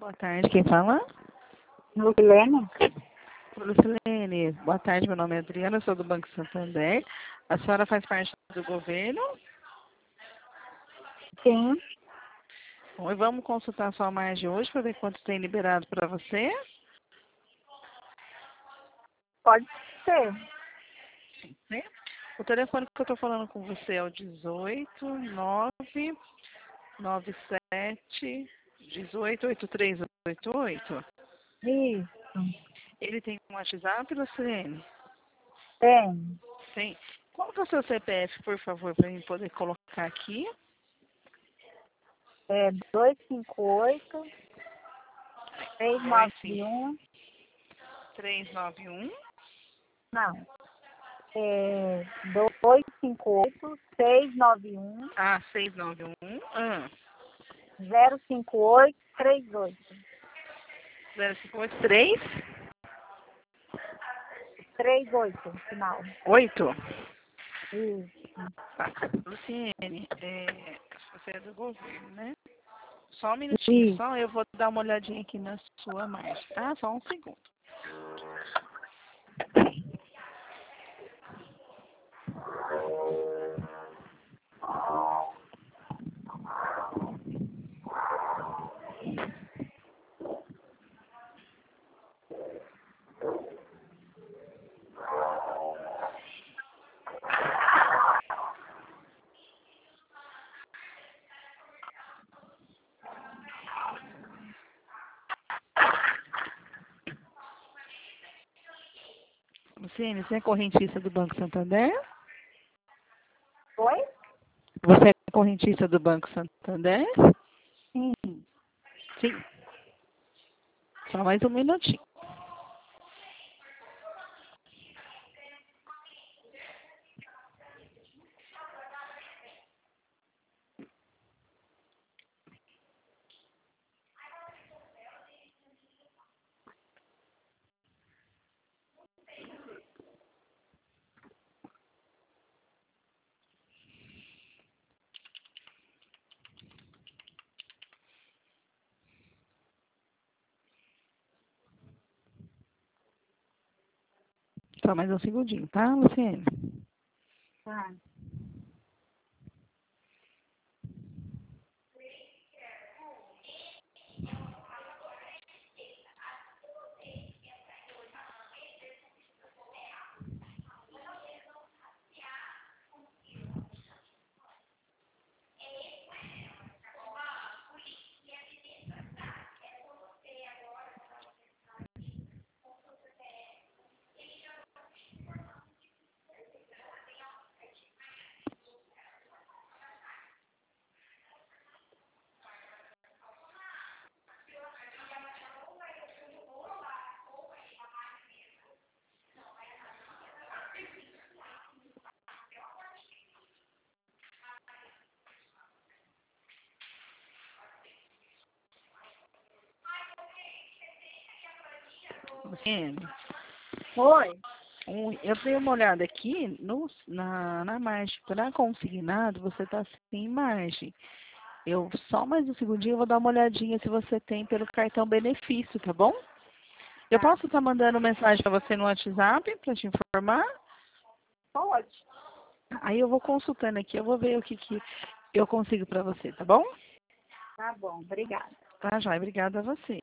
Boa tarde, quem fala? Lucilene? Lucilene, boa tarde, meu nome é Adriana, eu sou do Banco Santander. A senhora faz parte do governo? Sim, Bom, e vamos consultar a sua margem hoje para ver quanto tem liberado para você? pode ser. Né? O telefone que eu estou falando com você é o 18 997 Isso, Ele tem um WhatsApp, Lucilene? tem. Sim. Qual que é o seu CPF, por favor, para mim poder colocar aqui? É 258 Sim. 391. 391. Não. É 258 691 Ah, 691. 058 38. 0583. 38, final. 8. Isso. Tá. Luciene, você é do governo, né? Só um minutinho, Isso. só eu vou dar uma olhadinha aqui na sua margem, tá? Só um segundo. Luciene, você é correntista do Banco Santander? Oi? Você é correntista do Banco Santander? Sim. Sim. Só mais um minutinho. Só mais um segundinho, tá, Luciene? Tá. Luciene, Oi? eu dei uma olhada aqui na margem. Para consignado, você está sem margem. Eu só mais um segundinho, eu vou dar uma olhadinha se você tem pelo cartão benefício, tá bom? Eu Tá. posso estar mandando mensagem para você no WhatsApp para te informar? Pode. Aí eu vou consultando aqui, eu vou ver o que eu consigo para você, tá bom? Tá bom, obrigada. Tá, joia. Obrigada a você.